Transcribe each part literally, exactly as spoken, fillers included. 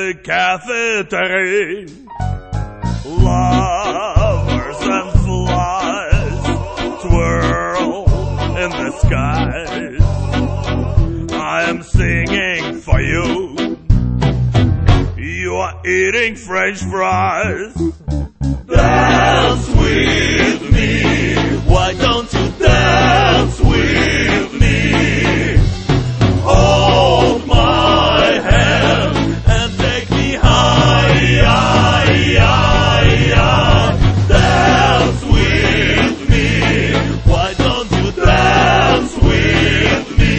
the cafeteria. Lovers and flies twirl in the skies. I am singing for you. You are eating French fries. Dance with me. Why don't you dance with me? Hold my hand and take me high, high, high, high. Dance with me. Why don't you dance with me?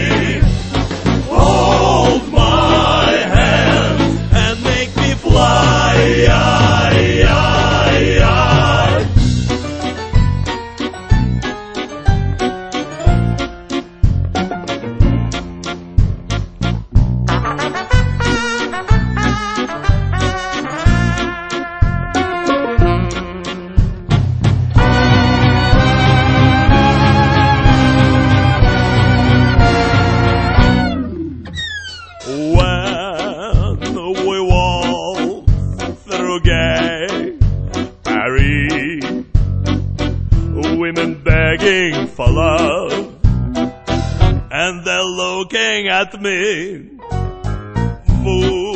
Hold my hand and make me fly, high, high, high. When we walk through gay Paris, women begging for love, and they're looking at me. Fool